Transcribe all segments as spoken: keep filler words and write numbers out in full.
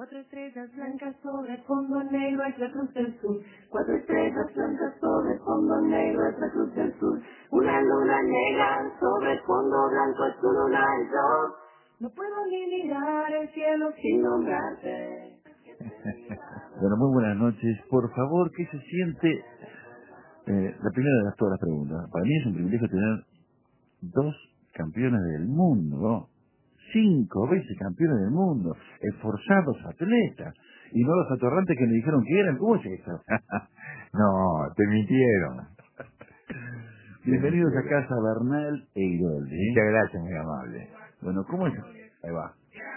Cuatro estrellas blancas sobre fondo negro es la Cruz del Sur. Cuatro estrellas blancas sobre fondo negro es la Cruz del Sur. Una luna negra sobre fondo blanco es tu luna y yo no puedo ni mirar el cielo sin nombrarte. Bueno, muy buenas noches. Por favor, ¿qué se siente? Eh, la primera de las, todas las preguntas. Para mí es un privilegio tener dos campeones del mundo, ¿no? Cinco veces campeones del mundo, esforzados atletas, y no los atorrantes que me dijeron que eran. ¿Cómo es eso? No, te mintieron. Bienvenidos a casa Bernal e Iroldi. ¿eh? Muchas gracias, muy amable. Bueno, ¿cómo es? Ahí va.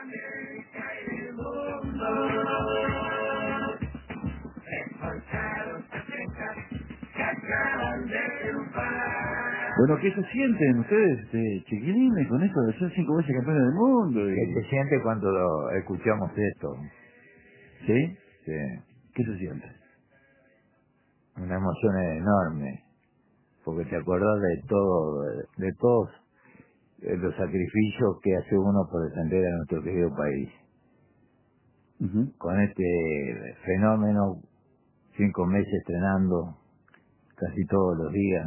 Bueno, ¿qué se sienten ustedes, este, chiquilines, con esto de ser cinco veces campeones del mundo? Y... ¿Qué se siente cuando lo escuchamos esto? ¿Sí? Sí. ¿Qué se siente? Una emoción enorme, porque te acordás de todo, de, de todos los sacrificios que hace uno por defender a nuestro querido país. Uh-huh. Con este fenómeno, cinco meses entrenando casi todos los días,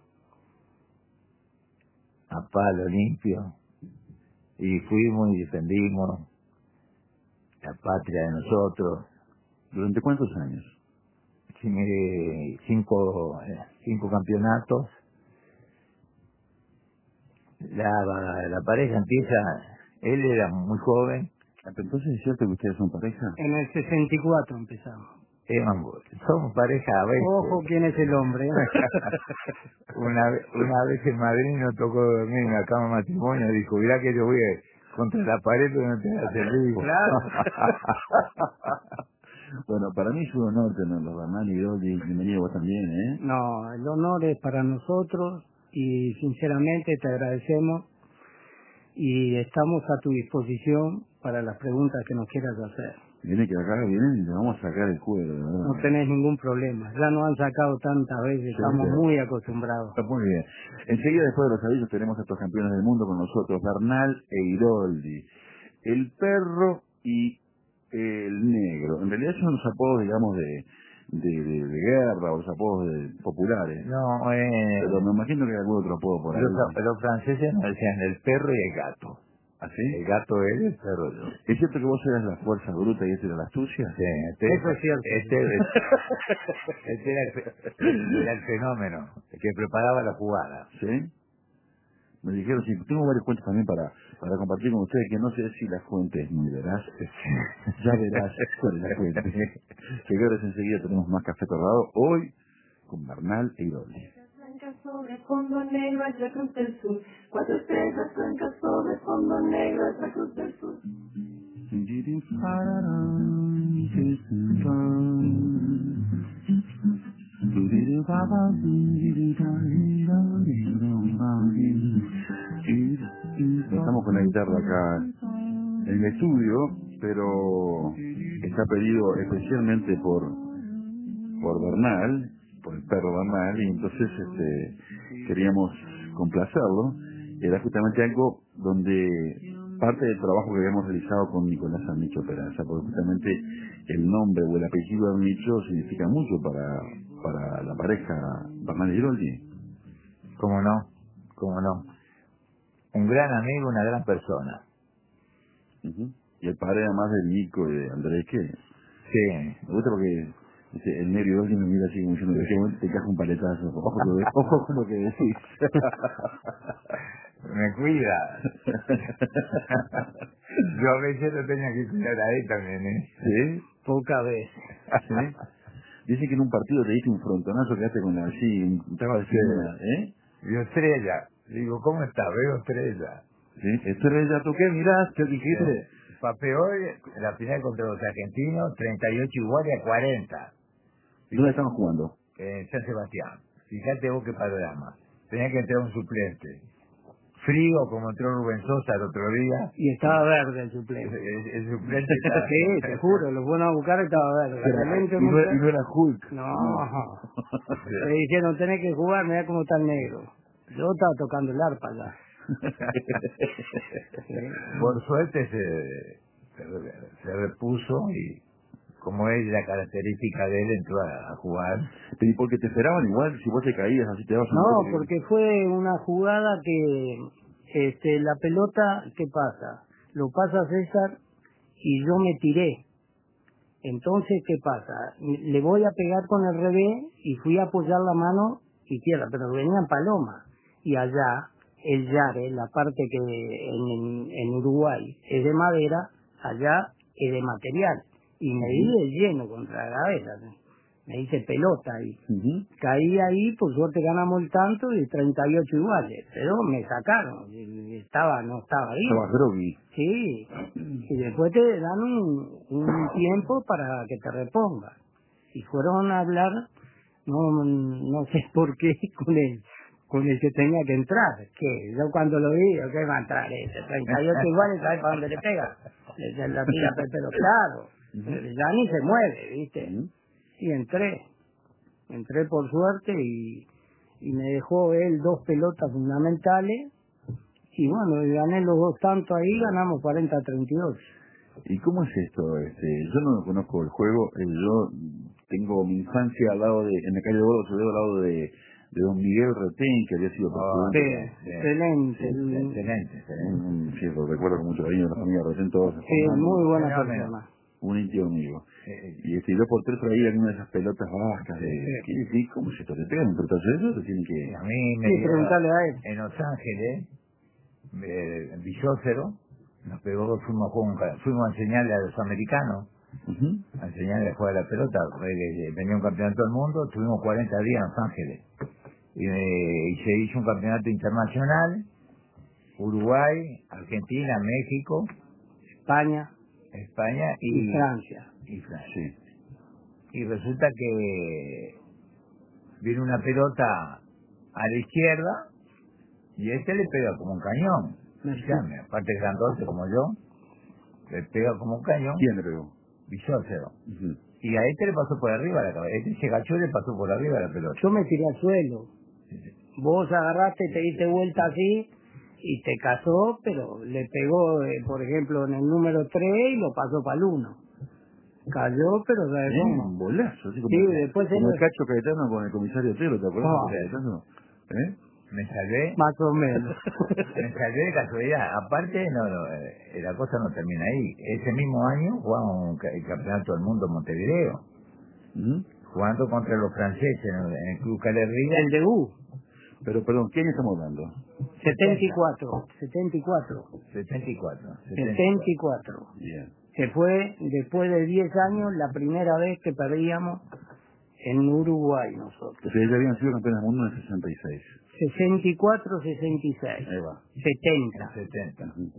a palo limpio, y fuimos y defendimos la patria de nosotros. ¿Durante cuántos años? Cinco, cinco campeonatos. La, la pareja empieza, él era muy joven. Entonces, ¿es cierto que ustedes son pareja? En el sesenta y cuatro empezamos. Eh, somos pareja a veces. Ojo, ¿quién es el hombre? una, una vez en Madrid nos tocó dormir en la cama de matrimonio, dijo, mirá que yo voy contra la pared, pero no te das el vivo. Claro. Bueno, para mí es un honor tenerlos, Bernal y Iroldi. Bienvenido vos también, ¿eh? No, el honor es para nosotros y sinceramente te agradecemos y estamos a tu disposición para las preguntas que nos quieras hacer. Viene que acá vienen y le vamos a sacar el cuero, de verdad. No tenés ningún problema, ya nos han sacado tantas veces, Sí, estamos pero... muy acostumbrados. Muy bien. Enseguida, después de los avisos, tenemos a estos campeones del mundo con nosotros, Bernal e Iroldi. El perro y el negro. En realidad son los apodos, digamos, de, de, de, de guerra o los apodos de, populares. No, eh... Pero me imagino que hay algún otro apodo por ahí. Los, los franceses nos decían el perro y el gato. ¿Ah, sí? El gato él, el perro yo. ¿Es cierto que vos eras la fuerza bruta y este era la astucia? Sí, este, eso es cierto. Este, este era, el, era el fenómeno, el que preparaba la jugada. ¿Sí? Me dijeron, sí, tengo varios cuentos también para, para compartir con ustedes, que no sé si la fuente es muy veraz. Ya verás cuál es la fuente. Señores, enseguida tenemos más café torrado, hoy con Bernal e Iroldi. Sobre fondo negro es la Cruz del Sur. Cuatro estrellas blancas sobre fondo negro es la Cruz del Sur. Estamos con la guitarra acá en el estudio, pero está pedido especialmente por por Bernal, por el perro Bernal, y entonces este queríamos complacerlo. Era justamente algo donde parte del trabajo que habíamos realizado con Nicolás Arnicho Peraza, porque justamente el nombre o el apellido de Arnicho significa mucho para para la pareja Bernal y Iroldi. ¿Cómo no? ¿Cómo no? Un gran amigo, una gran persona. Uh-huh. Y el padre además de Nico y de Andrés, que sí, me gusta porque dice, el negro Iroldi me mira así como diciendo que te caja un paletazo. Ojo, lo de, ojo con lo que decís. Me cuida. Yo a veces lo tenía que cuidar a él también, ¿eh? ¿Sí? Poca vez. ¿Sí? Dice que en un partido te diste un frontonazo, quedaste con la así, estaba diciendo, ¿eh? Vio Estrella. Digo, ¿cómo está? Veo Estrella. ¿Sí? Estrella, ¿tú qué mirás? ¿Qué dijiste? Eh, Papeó la final contra los argentinos, treinta y ocho iguales a cuarenta. ¿Dónde estamos jugando? En San Sebastián. Fíjate vos qué panorama. Tenía que entrar un suplente. Frío, como entró Rubén Sosa el otro día. Y estaba verde el suplente. El, el, el suplente estaba... Sí, te juro, lo fueron a buscar y estaba verde. Pero, y, no, y no era Hulk. No. Le dijeron, tenés que jugar, mirá cómo está el negro. Yo estaba tocando el arpa ya. Sí. Por suerte se, se, se repuso y, como es la característica de él, entró a, a jugar. ¿Y porque te esperaban igual? Si vos te caías, así te dabas un No, toque. porque fue una jugada que este, la pelota, ¿qué pasa? Lo pasa César y yo me tiré. Entonces, ¿qué pasa? Le voy a pegar con el revés y fui a apoyar la mano izquierda, pero venían palomas. Y allá, el yare, la parte que en, en Uruguay es de madera, allá es de material. Y me di de lleno contra la cabeza. Me hice pelota y Uh-huh. caí ahí, por suerte ganamos el tanto y treinta y ocho iguales. Pero me sacaron. y Estaba, no estaba ahí. Estaba groggy. Sí, y después te dan un, un tiempo para que te repongas. Y fueron a hablar, no no sé por qué, con el con el que tenía que entrar. Que yo cuando lo vi, yo, ¿qué va a entrar ese? treinta y ocho iguales, ¿sabes para dónde le pega? Le la tira, pero claro, ya ni se mueve, ¿viste? Uh-huh. Y entré, entré por suerte y, y me dejó él dos pelotas fundamentales. Y bueno, y gané los dos tantos ahí, ganamos cuarenta a treinta y dos. ¿Y cómo es esto? Este, yo no conozco el juego, eh, yo tengo mi infancia al lado de, en la calle de Bordo, yo al lado de, de don Miguel Retén, que había sido Oh, presidente. Sí, excelente. Sí, excelente, excelente. Un, sí, lo recuerdo con mucho cariño de la familia Retén, todos. Sí, muy buena Fenómeno. persona. Un íntimo amigo. Eh, Y este, yo por tres traía una de esas pelotas vascas de... Sí. ¿Qué, qué, ¿Cómo es esto? ¿Te pegan un pelotazo de eso? ¿Te tienen que...? A mí me Sí, dio preguntarle a él. en Los Ángeles, eh, en Villócero, nos pegó, fuimos a, jugar un ca- fuimos a enseñarle a los americanos, Uh-huh. a enseñarle a jugar a la pelota, eh, venía un campeonato del mundo, estuvimos cuarenta días en Los Ángeles, y, eh, y se hizo un campeonato internacional, Uruguay, Argentina, México, España España y, y, Francia. y Francia. Sí. Y resulta que viene una pelota a la izquierda y este le pega como un cañón. Llame, aparte grandote como yo, le pega como un cañón. ¿Quién le pegó? Villócero. Uh-huh. Y a este le pasó por arriba la cabeza. Este se agachó y le pasó por arriba la pelota. Yo me tiré al suelo. Vos agarraste, te diste vuelta así y te cazó, pero le pegó, eh, por ejemplo, en el número tres y lo pasó para el uno. Cayó, pero ¿sabes Eh, cómo? un bolazo, así como, Sí, después como él- el Cacho Caetano con el comisario Otero, ¿te acuerdas? Ah. de Caetano? ¿Eh? Me salvé, Más o menos. me salvé de casualidad. Aparte, no, no, eh, la cosa no termina ahí. Ese mismo año jugamos un ca- el campeonato del mundo en Montevideo, Uh-huh. jugando contra los franceses en el, en el Club Calerría. El de U, Pero, perdón, ¿quién estamos hablando? setenta y cuatro, setenta y cuatro, setenta y cuatro. setenta y cuatro. Bien. Que fue, después de diez años, la primera vez que perdíamos en Uruguay nosotros. Ustedes ya habían sido campeones del mundo en el sesenta y seis. sesenta y cuatro, sesenta y seis. Ahí va. setenta. setenta. Uh-huh.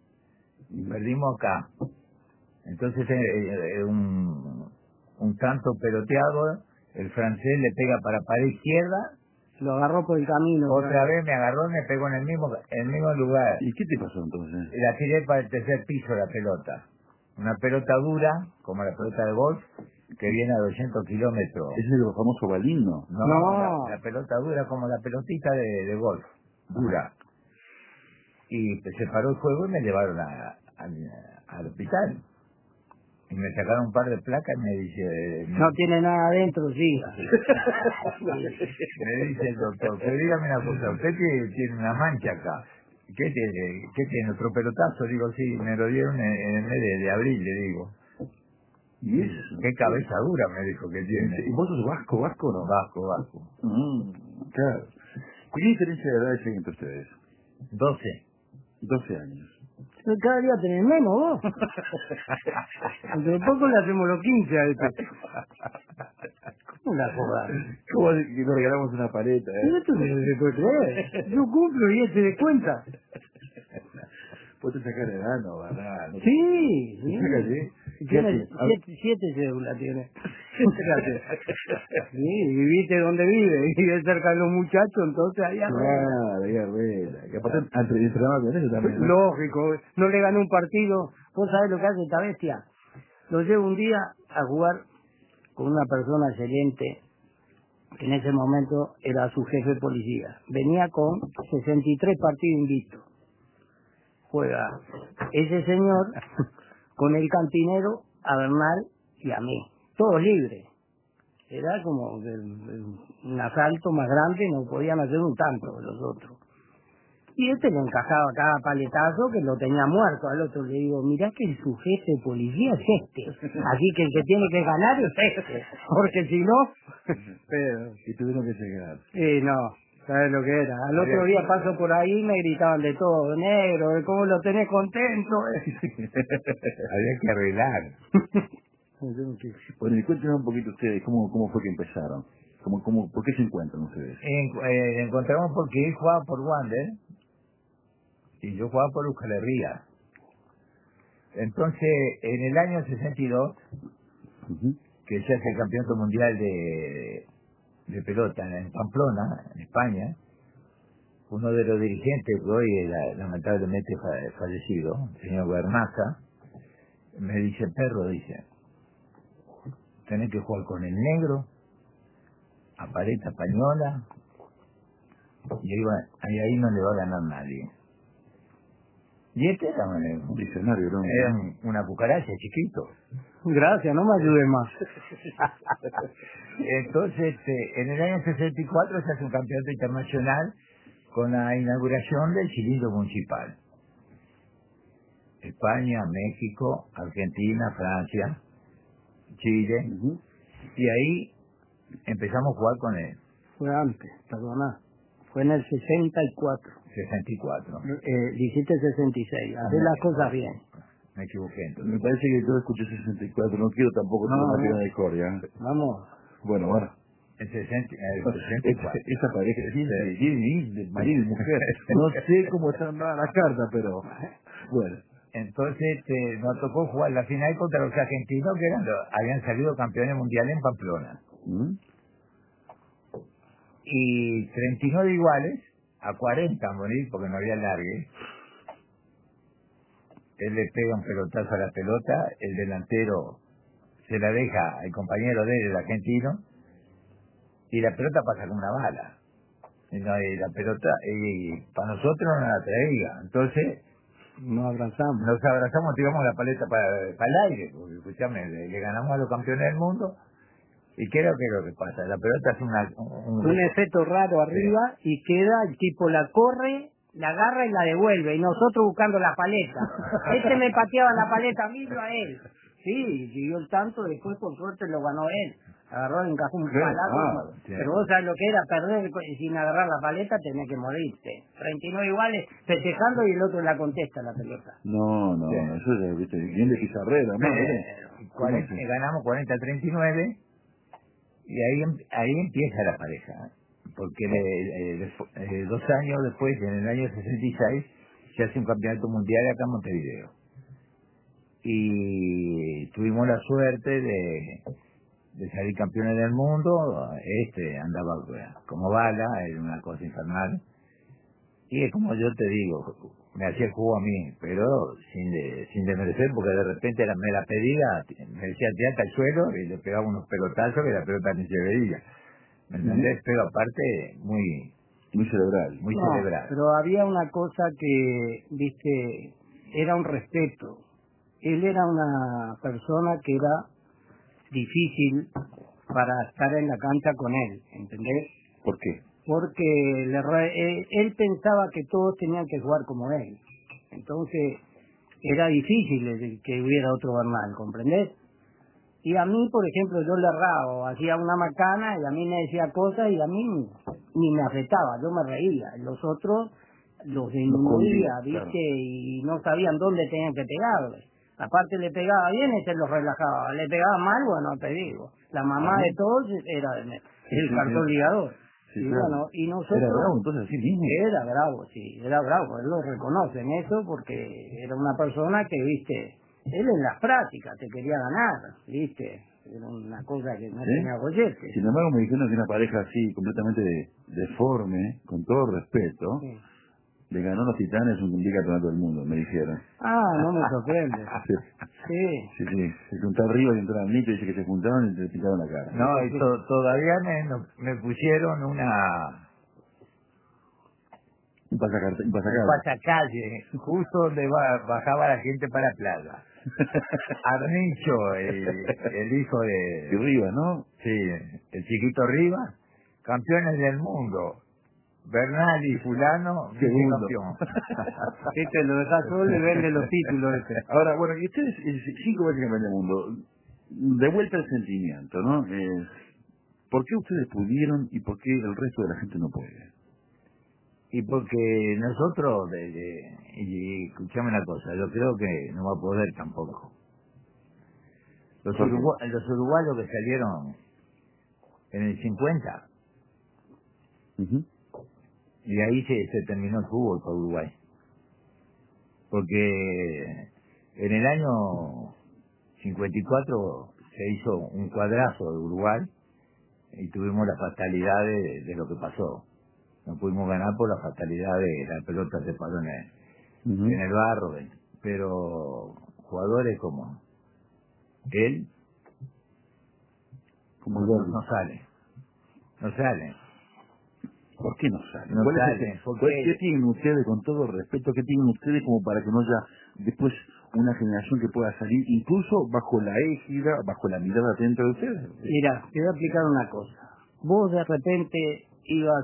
Y perdimos acá. Entonces, eh, eh, un, un tanto peloteado, el francés le pega para pared izquierda, Lo agarró por el camino. otra vez me agarró y me pegó en el mismo en el mismo lugar. ¿Y qué te pasó entonces? La tiré para el tercer piso la pelota. Una pelota dura, como la pelota de golf, que viene a doscientos kilómetros. ¿Es el famoso balino? No, No. La, la pelota dura como la pelotita de, de golf, dura. Y se paró el juego y me llevaron a- al- al hospital. Y me sacaron un par de placas y me dice... me- No tiene nada adentro, sí. Me dice el doctor, pero dígame una cosa, usted tiene, tiene una mancha acá. ¿Qué tiene? ¿Qué tiene? ¿Otro pelotazo? Digo, sí, me lo dieron en, en el mes de, de abril, le digo. ¿Y eso? Qué cabeza dura, me dijo que tiene. ¿Y vos sos vasco, vasco o no? Vasco, vasco. Mm, claro. ¿Qué diferencia de edades hay entre ustedes? doce. doce años. Cada día tenés menos vos. Dentro de poco le hacemos los quince a este. ¿Cómo la jodas? ¿Cómo es que nos regalamos una paleta, eh? Esto no se puede creer. Yo cumplo y él se dé cuenta. Vos te sacás la edad, no, ¿verdad? No te- Sí, sí. ¿Te sacas, sí? Tiene ¿Qué haces? A ver. siete, siete cédulas tiene. Sí, viviste donde vive, vive cerca de los muchachos, entonces ahí arriba. Claro, ahí arriba. Que aparte entre- entrenaba con eso también, ¿no? Lógico, no le ganó un partido. ¿Vos sabés lo que hace esta bestia? Lo llevo un día a jugar con una persona excelente, que en ese momento era su jefe de policía. Venía con sesenta y tres partidos invictos. Juega ese señor con el cantinero, a Bernal y a mí, todos libres. Era como el, el, un asalto más grande, no podían hacer un tanto los otros. Y este le encajaba cada paletazo que lo tenía muerto. Al otro le digo, mirá que su jefe de policía es este, así que el que tiene que ganar es este, porque si no... Pero, y tuvieron que llegar. Sí, no, ¿sabes lo que era? Al otro día paso por ahí y me gritaban de todo, negro, de cómo lo tenés contento. Había que arreglar. Bueno, y cuéntenos un poquito ustedes, ¿cómo, cómo fue que empezaron? ¿Cómo, cómo, ¿Por qué se encuentran ustedes? En, eh, encontramos porque él jugaba por Wander y yo jugaba por Euskal Herria. Entonces, en el año sesenta y dos, Uh-huh. que se hace el campeonato mundial de, de pelota en Pamplona, en España, uno de los dirigentes, que hoy es la- lamentablemente fa- fallecido, el señor Bernaza, me dice, perro, dice, tenés que jugar con el negro, a paleta española, y ahí, va- ahí, ahí no le va a ganar nadie. Y este era, un- Un diccionario, ¿no? era un- una cucaracha chiquito. Gracias, no me ayude más. Entonces, este, en el año sesenta y cuatro se hace un campeonato internacional con la inauguración del cilindro municipal. España, México, Argentina, Francia, Chile, Uh-huh. y ahí empezamos a jugar con el Fue antes, perdona. Fue en el sesenta y cuatro. sesenta y cuatro. Eh, dijiste sesenta y seis. Hacé las cosas bien. Me equivoqué Me entonces. parece que yo escuché sesenta y cuatro, no quiero tampoco No, tener una no. pena de coria. Vamos. Bueno, bueno. El sesenta, el sesenta y Esa, cuatro. esa pareja, sí, sí, sí, de marido y mujer. No sé cómo están dadas las cartas, pero bueno. Entonces este, nos tocó jugar la final contra los argentinos que eran los- habían salido campeones mundiales en Pamplona. ¿Mm? Y treinta y nueve iguales, a cuarenta a morir porque no había largue. Él le pega un pelotazo a la pelota, el delantero se la deja al compañero de él, el argentino, y la pelota pasa como una bala. Y, no, y la pelota, y para nosotros no la traía. Entonces, Nos abrazamos. nos abrazamos, tiramos la paleta para, para el aire, porque escuchame, le, le ganamos a los campeones del mundo. ¿Y qué es lo que, es lo que pasa? La pelota hace una, un, Un efecto raro arriba y queda, el tipo la corre, la agarra y la devuelve. Y nosotros buscando la paleta. Este me pateaba la paleta a mí, yo a él. Sí, siguió el tanto, después por suerte lo ganó él. Agarró, encajó un Qué palazo. raro, sí. Pero vos sabés lo que era perder sin agarrar la paleta, tenés que morirte. treinta y nueve iguales, festejando y el otro la contesta la pelota. No, no, Sí. eso es, viste, bien de pizarrera, ¿no? Eh, cuarenta, ¿Cómo se- ganamos cuarenta a treinta y nueve y ahí em- ahí empieza la pareja, porque le- eh, despu- eh, dos años después, en el año sesenta y seis, se hace un campeonato mundial acá en Montevideo y tuvimos la suerte de, de salir campeones del mundo. Este andaba como bala, era una cosa infernal, y es como yo te digo, me hacía el juego a mí, pero sin de, sin desmerecer, porque de repente era, me la pedía, me decía tirate al suelo y le pegaba unos pelotazos que la pelota ni se veía. ¿Me entendés? Pero aparte, muy, Muy cerebral. muy No, cerebral. pero había una cosa que, viste, era un respeto. Él era una persona que era difícil para estar en la cancha con él, ¿entendés? ¿Por qué? Porque le re- eh, él pensaba que todos tenían que jugar como él. Entonces, era difícil el- que hubiera otro Bernal, ¿comprendés? Y a mí, por ejemplo, yo le erraba, hacía una macana y a mí me decía cosas y a mí ni me afectaba, yo me reía. Los otros los disminuía, Los ¿viste? claro. Y no sabían dónde tenían que pegarle. Aparte le pegaba bien y se los relajaba. Le pegaba mal, bueno, te digo. La mamá Ajá. de todos era de- el sí, cartón sí. ligador. Sí, y claro. bueno, y nosotros... Era bravo, entonces así mismo. Era bravo, sí, era bravo, él lo reconoce en eso porque era una persona que, viste, él en las prácticas te quería ganar, viste, era una cosa que no ¿Sí? tenía gollete. Sin embargo, me dijeron que una pareja así, completamente de- deforme, con todo respeto, Sí. le ganó a los Titanes un día campeonato del mundo, me dijeron. Ah, no me sorprende. Sí, Sí, sí, sí. Se juntó arriba y entró al mito y dice que se juntaron y se pintaron la cara. No, y to- todavía me, no- me pusieron una Un pasacalle. Un un pasacalle. pasacalle, justo donde ba- bajaba la gente para la playa. Arnicho, el, el hijo de... De Rivas, ¿no? Sí, el chiquito Rivas, campeones del mundo. Bernal y fulano, Segundo. campeón. Este lo deja solo y vende los títulos. Este. Ahora, bueno, y ustedes, eh, cinco veces campeón del mundo, de vuelta al sentimiento, ¿no? Eh, ¿Por qué ustedes pudieron y por qué el resto de la gente no puede? Y porque nosotros, de, de, y escuchame una cosa, yo creo que no va a poder tampoco. Los, ¿Por qué? urugua, los uruguayos que salieron en el cincuenta, Uh-huh. y ahí se, se terminó el fútbol para Uruguay. Porque en el año cincuenta y cuatro se hizo un cuadrazo de Uruguay y tuvimos la fatalidad de, de lo que pasó. No pudimos ganar por la fatalidad de la pelota se paró en el, Uh-huh. en el barro. Pero jugadores como él Como no, el no, Verdi. no salen. No salen. ¿Por qué no salen? No ¿Cuál es salen, el- porque- cuál- ¿Qué tienen ustedes, con todo respeto, qué tienen ustedes como para que no haya después una generación que pueda salir, incluso bajo la égida, bajo la mirada atenta de ustedes? Mira, te voy a explicar una cosa. Vos de repente ibas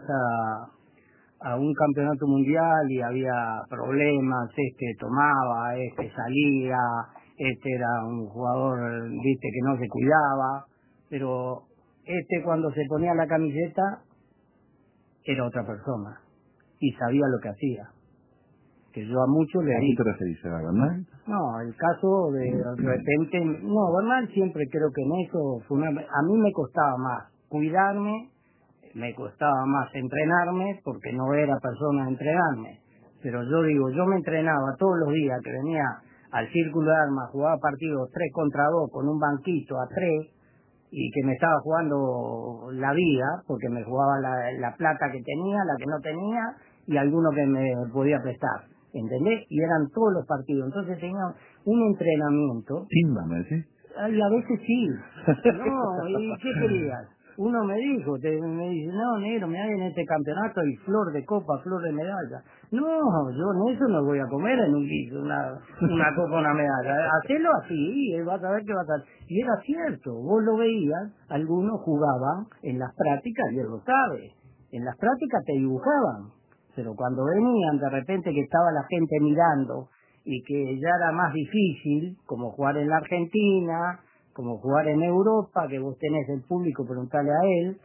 a, a un campeonato mundial y había problemas, este tomaba, este salía, este era un jugador, viste, que no se cuidaba, pero este cuando se ponía la camiseta era otra persona y sabía lo que hacía. Que yo a muchos le ¿A qué dije. te referís, a Bernal? No, el caso de de repente, no, Bernal siempre creo que en eso fue una, a mí me costaba más cuidarme, me costaba más entrenarme porque no era persona de entrenarme, pero yo digo, yo me entrenaba todos los días que venía al Círculo de Armas, jugaba partidos tres contra dos con un banquito a tres y que me estaba jugando la vida porque me jugaba la, la plata que tenía, la que no tenía y alguno que me podía prestar. ¿Entendés? Y eran todos los partidos. Entonces tenía un entrenamiento. Timba, ¿me decís? Y a veces sí. No, ¿y qué querías? Uno me dijo, te, me dice, no, negro, me hay en este campeonato y flor de copa, flor de medalla. No, yo en eso no voy a comer en un guiso, una, una copa, una medalla. Hacelo así, y vas a ver qué va a estar. Y era cierto, vos lo veías, algunos jugaban en las prácticas, y él lo sabe. En las prácticas te dibujaban. Pero cuando venían de repente que estaba la gente mirando y que ya era más difícil, como jugar en la Argentina, como jugar en Europa, que vos tenés el público, preguntarle a él,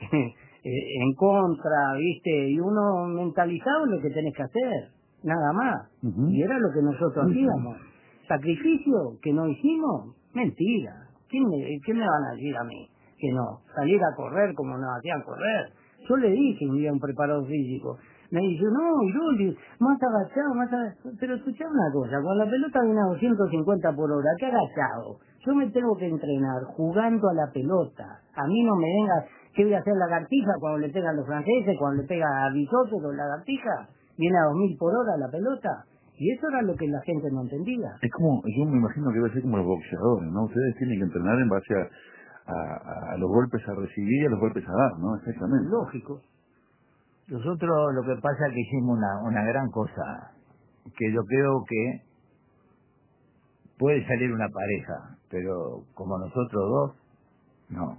en contra, ¿viste? Y uno mentalizado lo que tenés que hacer, nada más. Uh-huh. Y era lo que nosotros hacíamos. Sacrificio que no hicimos, mentira. ¿Quién me, ¿Qué me van a decir a mí? Que no, salir a correr como nos hacían correr. Yo le dije un día a un preparador físico, me dice, no, Iruli, más agachado, más agachado. Pero escuchá una cosa, con la pelota viene a doscientos cincuenta por hora, ¿qué agachado? Yo me tengo que entrenar jugando a la pelota. A mí no me venga, ¿qué voy a hacer lagartija cuando le pegan los franceses, cuando le pega a Bisotto, lagartija? Viene a dos mil por hora la pelota. Y eso era lo que la gente no entendía. Es como, yo me imagino que debe ser como los boxeadores, ¿no? Ustedes tienen que entrenar en base a, a, a los golpes a recibir y a los golpes a dar, ¿no? Exactamente. Lógico. Nosotros lo que pasa es que hicimos una, una gran cosa, que yo creo que puede salir una pareja, pero como nosotros dos, no.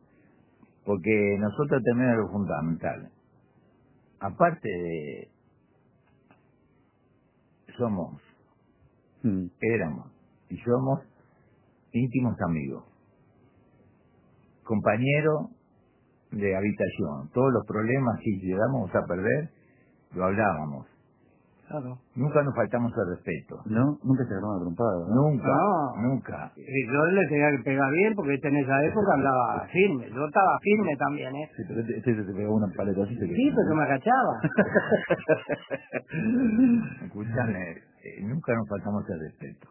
Porque nosotros tenemos lo fundamental. Aparte de... somos, Mm. éramos y somos íntimos amigos, compañeros de habitación. Todos los problemas, si llegamos a perder, lo hablábamos. Claro. Nunca nos faltamos el respeto. ¿No? Nunca se agarraron a trompada, ¿no? Nunca, No. nunca. Y yo le tenía que pegar bien porque este en esa época andaba firme. Yo estaba firme también, ¿eh? Sí, pero este, este se te pegó una paleta así. Se Sí, pero yo me agachaba. Escuchame, eh, nunca nos faltamos el respeto.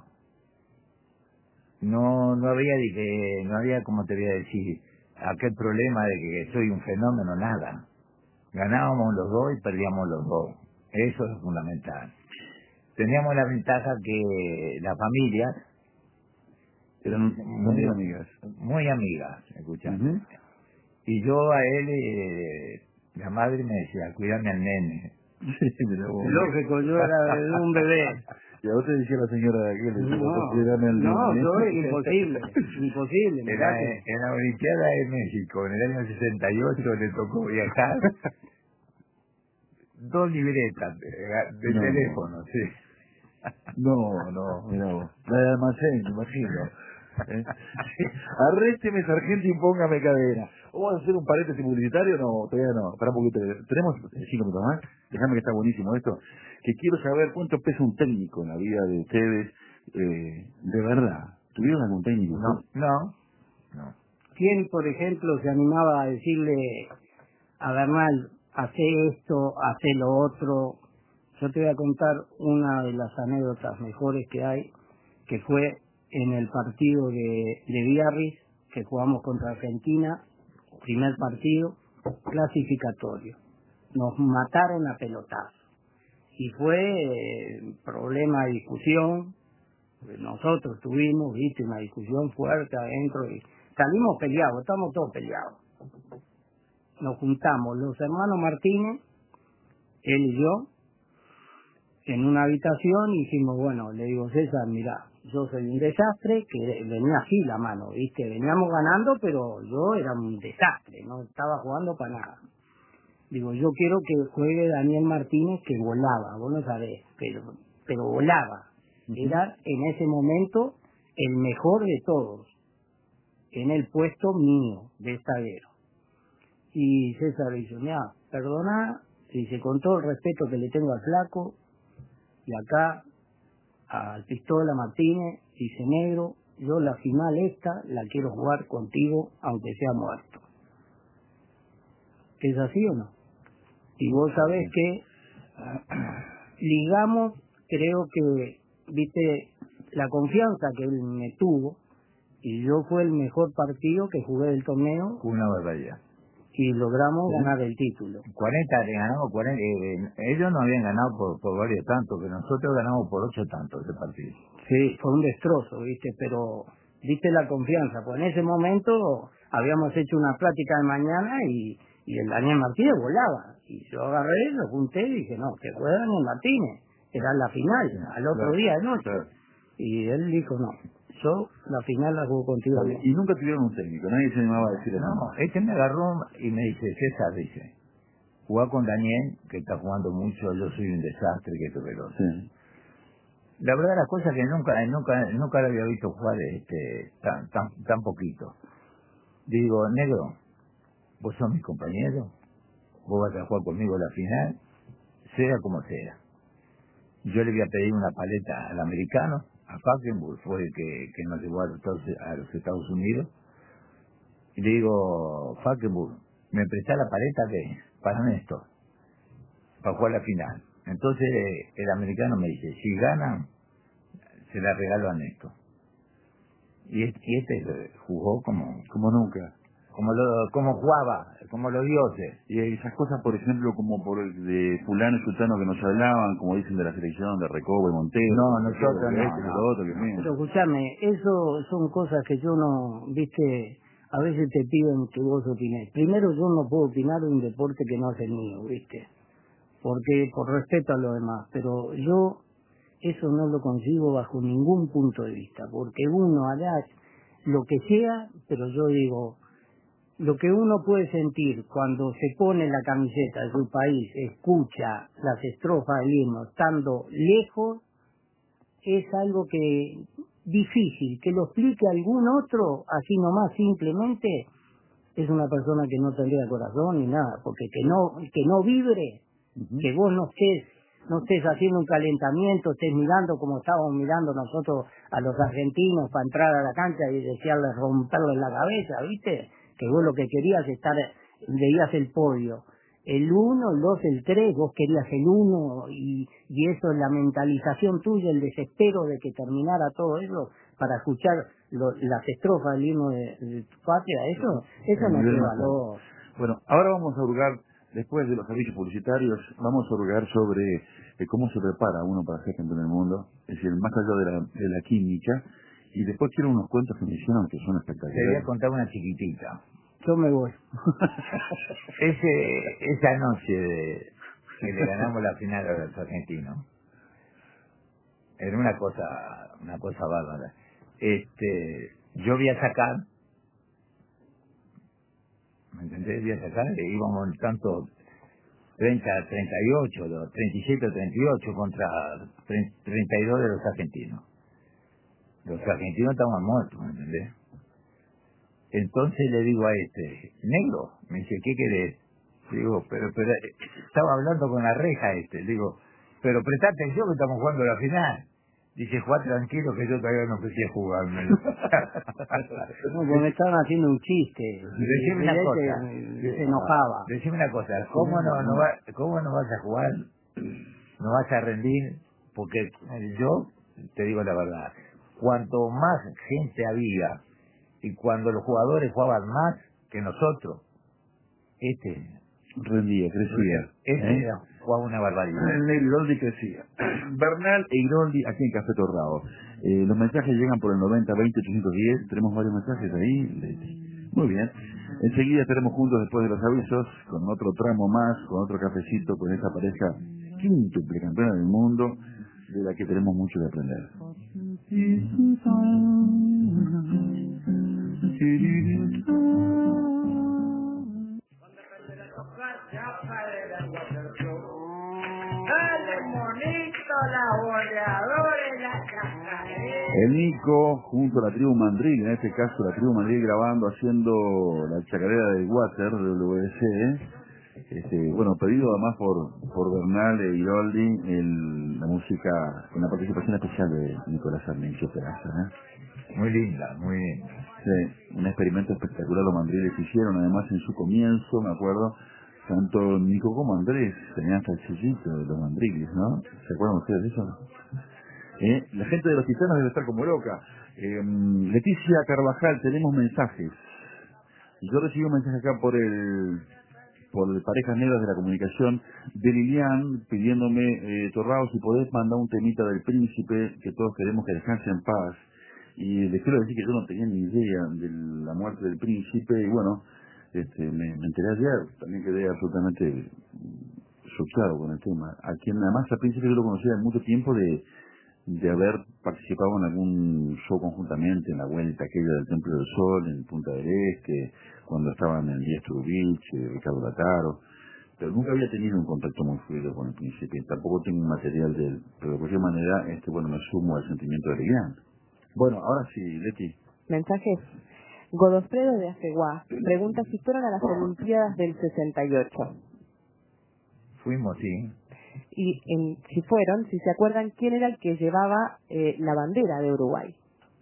No, no había, de que, no había, como te voy a decir, aquel problema de que soy un fenómeno, nada. Ganábamos los dos y perdíamos los dos. Eso es fundamental. Teníamos la ventaja que las familias Eran muy amigas. muy amigas, escuchame. Uh-huh. Y yo a él, eh, la madre me decía, cuídame al nene, Sí, mira vos. Lógico, yo era de un bebé. Y a vos te decía la señora de aquel, No, no, yo imposible, imposible. En mirá la, que- en la Olimpiada de México, en el año sesenta y ocho, le tocó viajar dos libretas de, de No. teléfono, sí. No, no, mira vos. La de almacén, me imagino. ¿Eh? Sí. Arrésteme, sargento, y póngame cadena. ¿Vamos a hacer un paréntesis publicitario? No, todavía no. Espera un poquito. Tenemos cinco minutos más. Déjame que está buenísimo esto. Que quiero saber cuánto pesa un técnico en la vida de ustedes. Eh, de verdad. ¿Tuvieron algún técnico? No, no, no. ¿Quién, por ejemplo, se animaba a decirle a Bernal, hace esto, hace lo otro? Yo te voy a contar una de las anécdotas mejores que hay, que fue en el partido de, de Biarritz, que jugamos contra Argentina, primer partido, clasificatorio. Nos mataron a pelotazo. Y fue eh, problema de discusión. Nosotros tuvimos, viste, una discusión fuerte adentro y salimos peleados, estamos todos peleados. Nos juntamos los hermanos Martínez, él y yo, en una habitación y dijimos, bueno, le digo, César, mirá, yo soy un desastre, que venía así la mano, viste, veníamos ganando, pero yo era un desastre, no estaba jugando para nada. Digo, yo quiero que juegue Daniel Martínez, que volaba, vos no sabés, pero, pero volaba. Era en ese momento el mejor de todos, en el puesto mío, de zaguero. Y César dice, mira, perdona, dice, con todo el respeto que le tengo al flaco, y acá al Pistola Martínez, dice, negro, yo la final esta la quiero jugar contigo aunque sea muerto. ¿Es así o no? Y vos sabés que ligamos, creo que, viste, la confianza que él me tuvo, y yo fue el mejor partido que jugué del torneo, Una barbaridad. y logramos ganar el título. cuarenta le ganamos, cuarenta, eh, ellos no habían ganado por, por varios tantos, pero nosotros ganamos por ocho tantos ese partido. Sí, fue un destrozo, viste, pero viste la confianza, pues en ese momento habíamos hecho una plática de mañana y, y el Daniel Martínez volaba, y yo agarré, lo junté y dije, no, que juega Daniel Martínez, era la final, al otro Claro, día de noche, claro. y él dijo, no, yo la final la juego contigo. Vale, y nunca tuvieron un técnico, nadie se animaba a decir eso. No, este me agarró y me dice, César, dice, jugá con Daniel, que está jugando mucho, yo soy un desastre, que esto, pero... Sí. La verdad las cosas que nunca, nunca, nunca lo había visto jugar este, tan, tan, tan poquito. Digo, negro, vos sos mi compañero, vos vas a jugar conmigo la final, sea como sea. Yo le voy a pedir una paleta al americano, a Falkenburg, fue el que, que nos llevó a los, a los Estados Unidos, y le digo, Falkenburg, ¿me prestás la paleta que para Néstor, para jugar la final? Entonces el americano me dice, si ganan, se la regalo a Néstor. Y este, y este jugó como Como nunca. como lo como jugaba, como los dioses. Y esas cosas, por ejemplo, como por el de fulano y sultano que nos hablaban, como dicen de la selección, de Recoba y Montero. No, que nosotros que no, este, que no. lo otro, que mío. Pero escuchame, eso son cosas que yo no, viste, a veces te piden que vos opines. Primero, yo no puedo opinar de un deporte que no es el mío, viste, porque por respeto a los demás, pero yo eso no lo consigo bajo ningún punto de vista, porque uno hará lo que sea, pero yo digo, lo que uno puede sentir cuando se pone la camiseta de su país, escucha las estrofas del himno, estando lejos, es algo que difícil, que lo explique algún otro, así nomás simplemente, es una persona que no tendría corazón ni nada, porque que no, que no vibre, Ujú. que vos no estés, no estés haciendo un calentamiento, estés mirando como estábamos mirando nosotros a los argentinos para entrar a la cancha y desearles romperles la cabeza, ¿viste? Que vos lo que querías estar, veías el podio. El uno, el dos, el tres, vos querías el uno y, y eso es la mentalización tuya, el desespero de que terminara todo eso para escuchar lo, las estrofas del himno de, de tu patria, eso, eso no nivel te más valor. Bueno, ahora vamos a hurgar, después de los servicios publicitarios, vamos a hurgar sobre eh, cómo se prepara uno para ser campeón del mundo, es decir, más allá de la, de la química, y después quiero unos cuentos que me hicieron que son Te voy a espectaculares. contar una chiquitita. Yo me voy. Ese, esa noche de, que le ganamos la final a los argentinos. Era una cosa, una cosa bárbara. Este, yo voy a sacar, ¿me entendés? Voy a sacar, e íbamos tanto treinta, treinta y ocho, treinta y siete, treinta y ocho contra treinta y dos de los argentinos. Los argentinos estaban muertos, ¿me entendés? Entonces le digo a este, negro, me dice, ¿qué querés? Digo, pero, pero, estaba hablando con la reja este, le digo, pero presta atención que estamos jugando la final. Dice, juega tranquilo que yo todavía no quería jugármelo. Como me estaban haciendo un chiste. Decime una y cosa. Se, se enojaba. Decime una cosa, ¿cómo no, no, va, ¿cómo no vas a jugar? ¿No vas a rendir? Porque yo, te digo la verdad, cuanto más gente había y cuando los jugadores jugaban más que nosotros, este rendía, crecía. Este ¿eh? era, jugaba una barbaridad. El negro Iroldi crecía. Bernal e Iroldi aquí en Café Torrado. Eh, los mensajes llegan por el noventa veinte ochocientos diez. Tenemos varios mensajes ahí. Muy bien. Enseguida estaremos juntos después de los avisos con otro tramo más, con otro cafecito con esa pareja quíntuple campeona del mundo de la que tenemos mucho que aprender. El Nico junto a la tribu Mandril, en este caso la tribu Mandril grabando, haciendo la chacarera de Water de W C, este, bueno, pedido además por por Bernal e Iroldi, el, la música con la participación especial de Nicolás Armencho Peraza, ¿eh? Muy linda, muy linda. Sí, un experimento espectacular los Mandriles hicieron, además en su comienzo, me acuerdo, tanto Nico como Andrés tenían hasta el sellito de los Mandriles, ¿no? ¿Se acuerdan ustedes de eso? ¿Eh? La gente de los Titanos debe estar como loca. Eh, Leticia Carvajal, tenemos mensajes. Yo recibí un mensaje acá por el por el Parejas Negras de la Comunicación de Lilian pidiéndome, eh, Torrado, si podés mandar un temita del Príncipe, que todos queremos que descanse en paz. Y les quiero decir que yo no tenía ni idea de la muerte del Príncipe, y bueno, este, me, me enteré ayer, también quedé absolutamente choqueado con el tema. A quien además al Príncipe yo lo conocía de mucho tiempo de de haber participado en algún show conjuntamente en la vuelta aquella del Templo del Sol en Punta del Este, cuando estaban en Díaz Trubich, eh, Ricardo Lataro, pero nunca había tenido un contacto muy fluido con el Príncipe, tampoco tengo un material de él, pero de cualquier manera, este, bueno, me sumo al sentimiento de Lilian. Bueno, ahora sí, Leti. Mensajes. Godofredo de Aceguá pregunta si fueron a las Olimpiadas del sesenta y ocho. Fuimos, sí. Y en, si fueron, si se acuerdan, ¿quién era el que llevaba eh, la bandera de Uruguay?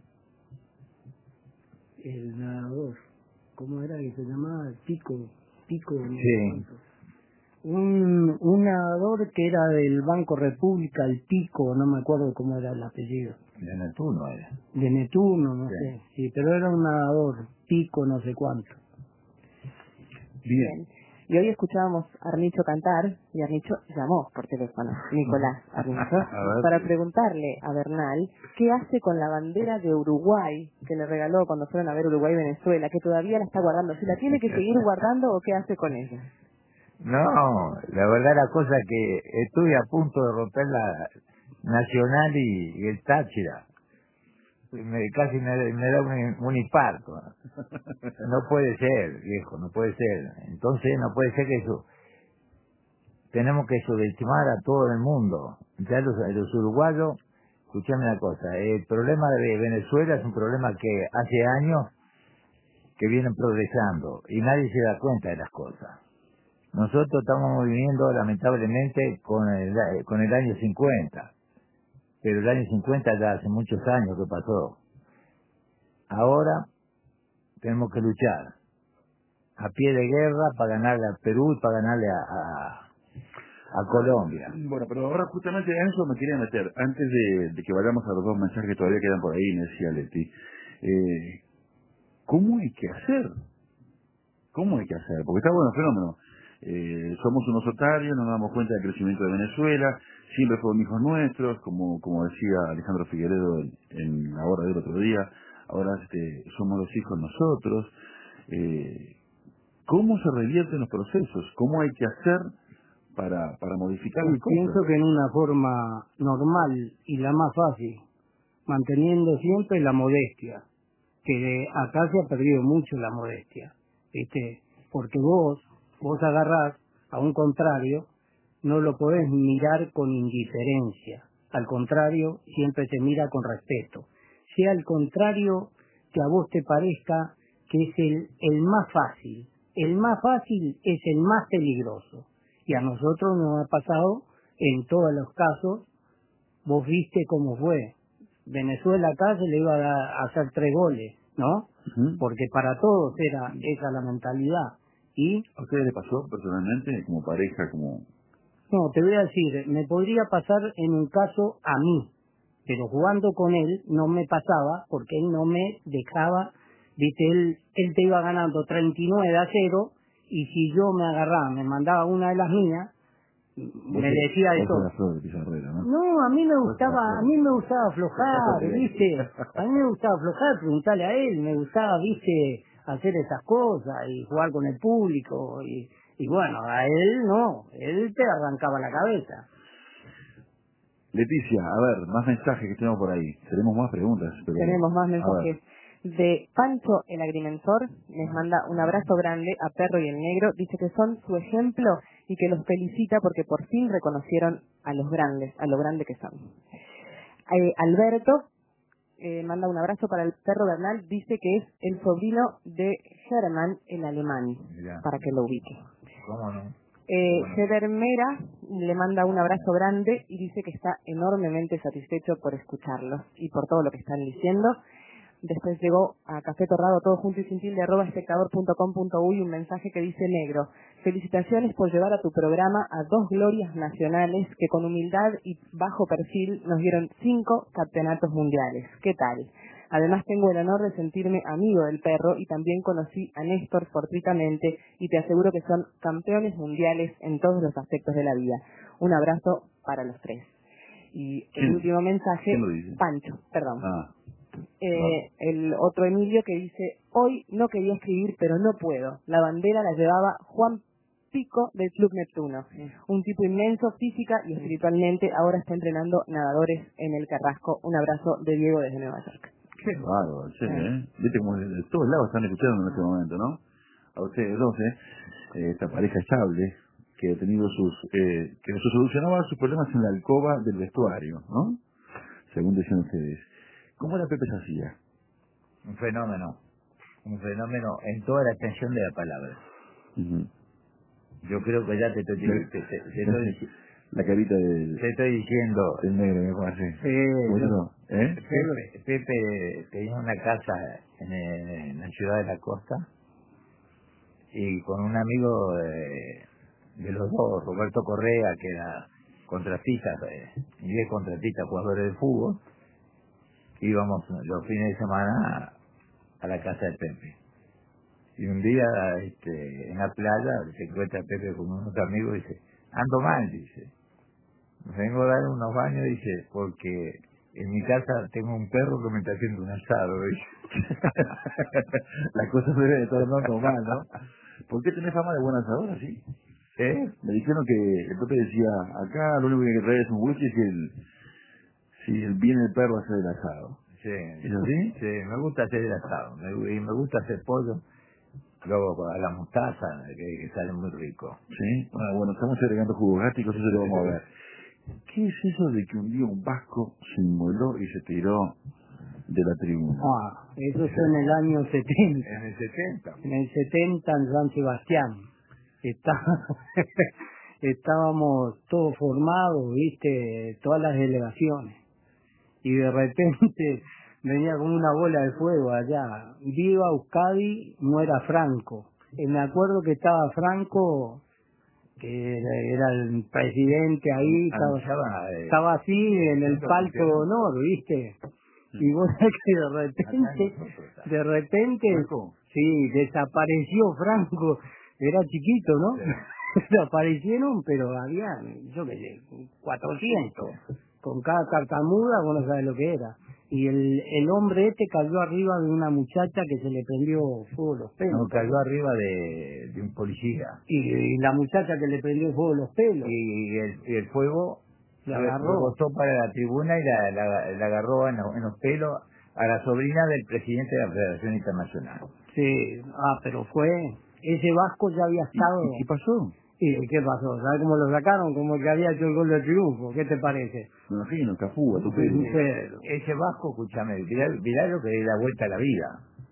El nadador. ¿Cómo era que se llamaba? Pico. Pico. No sí. Un, un nadador que era del Banco República, el Pico, no me acuerdo cómo era el apellido. De Netuno era. De Netuno, no sí. sé. Sí, pero era un nadador, Pico no sé cuánto. Bien. Bien. Y hoy escuchábamos a Arnicho cantar, y Arnicho llamó por teléfono, Nicolás Arnicho, para preguntarle a Bernal qué hace con la bandera de Uruguay que le regaló cuando fueron a ver Uruguay-Venezuela, que todavía la está guardando. ¿Si la tiene que seguir guardando o qué hace con ella? No, la verdad la cosa es que estuve a punto de romper la Nacional y, y el Táchira. Me, casi me, me da un, un infarto. No puede ser, viejo, no puede ser. Entonces no puede ser que eso. Tenemos que subestimar a todo el mundo. Ya los, los uruguayos, escuchame una cosa, el problema de Venezuela es un problema que hace años que vienen progresando y nadie se da cuenta de las cosas. Nosotros estamos viviendo lamentablemente con el, con el año cincuenta. Pero el año cincuenta ya hace muchos años que pasó. Ahora tenemos que luchar a pie de guerra para ganarle al Perú y para ganarle a, a, a Colombia. Bueno, pero ahora justamente a eso me quería meter. Antes de, de que vayamos a los dos mensajes que todavía quedan por ahí, me decía Leti, eh, ¿cómo hay que hacer? ¿Cómo hay que hacer? Porque está bueno el fenómeno. Eh, somos unos otarios, no nos damos cuenta del crecimiento de Venezuela, siempre fueron hijos nuestros, como como decía Alejandro Figueredo en, en la hora del otro día, ahora este, somos los hijos nosotros. Eh, ¿Cómo se revierten los procesos? ¿Cómo hay que hacer para, para modificar Sí, las cosas. pienso que en una forma normal y la más fácil, manteniendo siempre la modestia, que de acá se ha perdido mucho la modestia, ¿viste? Porque vos, vos agarrás a un contrario, no lo podés mirar con indiferencia, al contrario, siempre se mira con respeto. Sea al contrario que a vos te parezca que es el, el más fácil, el más fácil es el más peligroso. Y a nosotros nos ha pasado en todos los casos, vos viste cómo fue. Venezuela acá se le iba a, dar- a hacer tres goles, ¿no? Ujú. Porque para todos era esa la mentalidad. Y, ¿A ustedes les pasó personalmente, como pareja, como... no, te voy a decir, me podría pasar en un caso a mí, pero jugando con él no me pasaba porque él no me dejaba, viste, él, él te iba ganando treinta y nueve a cero y si yo me agarraba, me mandaba una de las mías, Vos me sos- decía de vos sos todo. la flor de Pizarrera, ¿no? No, a mí me Vos sos la gustaba, a flor. mí me gustaba aflojar, Sí. viste, a mí me gustaba aflojar, preguntarle a él, me gustaba, viste, hacer esas cosas y jugar con el público y, y bueno, a él no, él te arrancaba la cabeza. Leticia, a ver, más mensajes que tenemos por ahí. Tenemos más preguntas, pero... Tenemos más a ver. mensajes. De Pancho el Agrimensor, les manda un abrazo grande a Perro y el Negro, dice que son su ejemplo y que los felicita porque por fin reconocieron a los grandes, a lo grande que son. Eh, Alberto eh, manda un abrazo para el Perro Bernal, dice que es el sobrino de Hermann, el alemán, Mirá. para que lo ubique. ¿Cómo no? Eh, Bueno. Heber Mera le manda un abrazo grande y dice que está enormemente satisfecho por escucharlos y por todo lo que están diciendo. Después llegó a Café Torrado, todo junto y sin tilde, arroba espectador punto com punto uy, un mensaje que dice: Negro, felicitaciones por llevar a tu programa a dos glorias nacionales que con humildad y bajo perfil nos dieron cinco campeonatos mundiales. ¿Qué tal? Además tengo el honor de sentirme amigo del Perro y también conocí a Néstor fortuitamente y te aseguro que son campeones mundiales en todos los aspectos de la vida. Un abrazo para los tres. Y el ¿Quién? último mensaje, ¿Quién lo dice? Pancho, perdón. Ah, Eh, el otro Emilio que dice: hoy no quería escribir pero no puedo, la bandera la llevaba Juan Pico del Club Neptuno, un tipo inmenso física y espiritualmente, ahora está entrenando nadadores en el Carrasco. Un abrazo de Diego desde Nueva York. qué bárbaro, che, ¿eh? Viste como de, de todos lados están escuchando en este momento, ¿no? A ustedes dos, ¿eh? Eh, esta pareja estable que ha tenido sus... Eh, que se solucionaba sus problemas en la alcoba del vestuario, ¿no? Según decían ustedes. ¿Cómo era Pepe Sacía? Un fenómeno. Un fenómeno en toda la extensión de la palabra. Uh-huh. Yo creo que ya te estoy, te, te, te, te estoy, La carita del, te estoy diciendo. del negro, me parece. Sí, Bueno, ¿eh? Pepe, Pepe tenía una casa en, eh, en la ciudad de la costa y con un amigo de, de los dos, Roberto Correa, que era contratista, eh, diez contratistas jugadores de fútbol, íbamos los fines de semana a, a la casa de Pepe. Y un día este, en la playa se encuentra Pepe con unos amigos y dice: ando mal, dice. Vengo a dar unos baños, dice, porque en mi casa tengo un perro que me está haciendo un asado, dice. La cosa debe estar andando mal, ¿no? ¿Por qué tenés fama de buen asador así? ¿Eh? Me dijeron que el Pepe decía, acá lo único que hay que traer es un whisky si el, si el viene el perro a hacer el asado. Sí, ¿Es así? sí, me gusta hacer el asado, me, y me gusta hacer pollo, luego a la mostaza, que, que sale muy rico. Sí. Ah, bueno, estamos agregando jugos gástricos, eso lo vamos a ver. ¿Qué es eso de que un día un vasco se inmoló y se tiró de la tribuna? Ah, eso fue en el año setenta. En el setenta. En el setenta en San Sebastián. Está, estábamos todos formados, viste, todas las delegaciones. Y de repente venía como una bola de fuego allá. Viva Euskadi, no era Franco. Y me acuerdo que estaba Franco, que era, era el presidente ahí, estaba, Anunciaba, eh, estaba así en el palco de honor, viste. Y vos sabés que de repente, de repente, ¿Franco? sí, desapareció Franco. Era chiquito, ¿no? Sí. Desaparecieron, pero había, yo qué sé, cuatrocientos. Con cada tartamuda, vos no sabés lo que era. y el, el hombre este cayó arriba de una muchacha que se le prendió fuego los pelos. No, cayó arriba de, de un policía. Y, y la muchacha que le prendió fuego los pelos. Y el, y el fuego la agarró. Rebotó para la tribuna y la, la, la agarró en los, en los pelos a la sobrina del presidente de la Federación Internacional. Sí, ah, pero fue... Ese vasco ya había estado... ¿Y qué pasó? ¿Y qué pasó? ¿Sabes cómo lo sacaron? Como el que había hecho el gol de triunfo. ¿Qué te parece? Me imagino, Cafú, a tu pelo. Ese vasco, escúchame, mirá, mirá lo que le da vuelta a la vida.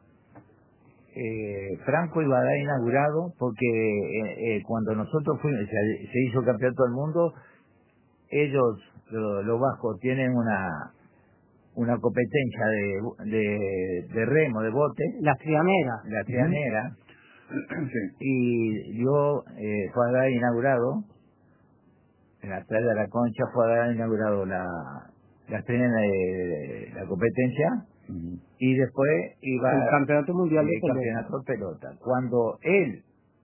Eh, Franco iba a dar inaugurado porque eh, eh, cuando nosotros fuimos, se, se hizo campeonato del mundo, ellos, los, los vascos, tienen una una competencia de, de, de remo, de bote. La trianera. La trianera. Sí. Y yo eh, fue a dar inaugurado, en la playa de la Concha fue a dar inaugurado la, la trianera de, de la competencia. Uh-huh. Y después iba el campeonato mundial de el campeonato de pelota. Cuando él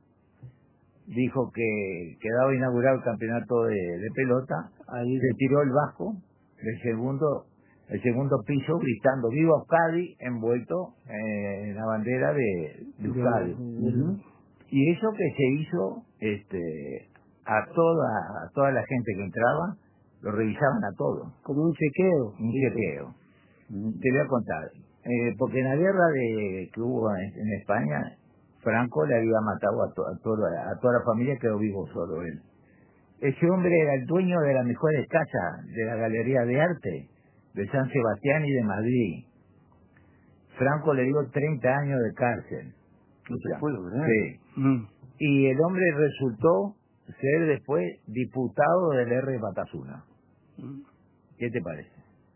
dijo que quedaba inaugurado el campeonato de, de pelota, ahí se tiró el vasco del segundo el segundo piso gritando viva Euskadi, envuelto eh, en la bandera de, de Euskadi. Uh-huh. Y eso que se hizo este a toda a toda la gente que entraba, lo revisaban a todo, como un chequeo un chequeo. Uh-huh. Te voy a contar, eh, porque en la guerra de que hubo en, en España, Franco le había matado a, to, a, toda, a toda la familia, quedó vivo solo él. Ese hombre era el dueño de las mejores casas de la Galería de Arte de San Sebastián y de Madrid. Franco le dio treinta años de cárcel. No se puede, ¿verdad? Sí. Mm. Y el hombre resultó ser después diputado del R. Batasuna. Mm. ¿Qué te parece?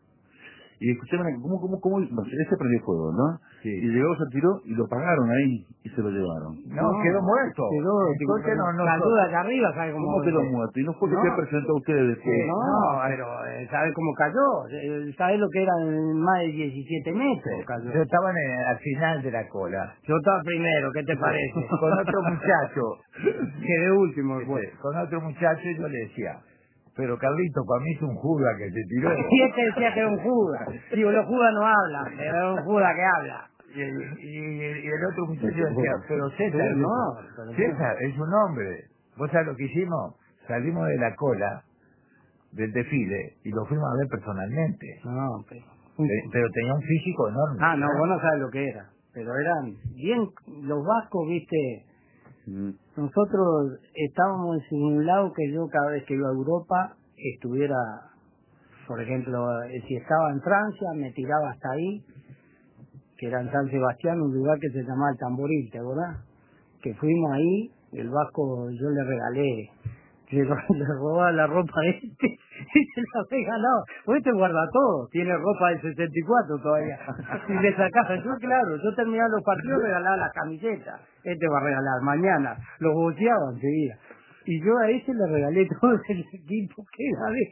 Y escuchame, ¿cómo, cómo, cómo? Ese prendió fuego, ¿no? Sí. Y llegó, se tiró y lo pagaron ahí y se lo llevaron. No, no quedó muerto. Quedó, Entonces no, no, la duda acá arriba, ¿sabe cómo? ¿Cómo quedó muerto? ¿Y no fue que no. se presentó a ustedes después? No, no, pero eh, ¿sabe cómo cayó? ¿Sabe lo que eran más de diecisiete metros? Cayó. Yo estaba en el, al final de la cola. Yo estaba primero, ¿qué te parece? Con otro muchacho. Quedé último después. Este, con otro muchacho y yo le decía, pero Carlito, para mí es un Judas que se tiró. Y este decía que era un Judas. Digo, los Judas no hablan, pero era un Judas que habla. Y el, y, y el otro muchacho decía, pero César, no, pero César, es un hombre. ¿Vos sabés lo que hicimos? Salimos de la cola del desfile y lo fuimos a ver personalmente. No, pero... Pero tenía un físico enorme. Ah, no, vos no sabés lo que era. Pero eran bien, los vascos, viste... Nosotros estábamos en un lado que yo cada vez que iba a Europa estuviera, por ejemplo, si estaba en Francia me tiraba hasta ahí, que era en San Sebastián, un lugar que se llamaba el Tamboril, ¿te acordás? Que fuimos ahí, el vasco yo le regalé, le, le robaba la ropa de este y se la regalaba. Pues este guarda todo, tiene ropa del sesenta y cuatro todavía. Y le sacaba, yo claro, yo terminaba los partidos, regalaba las camisetas. Este va a regalar mañana, los boceaba enseguida. Y yo a ese le regalé todo el equipo que era de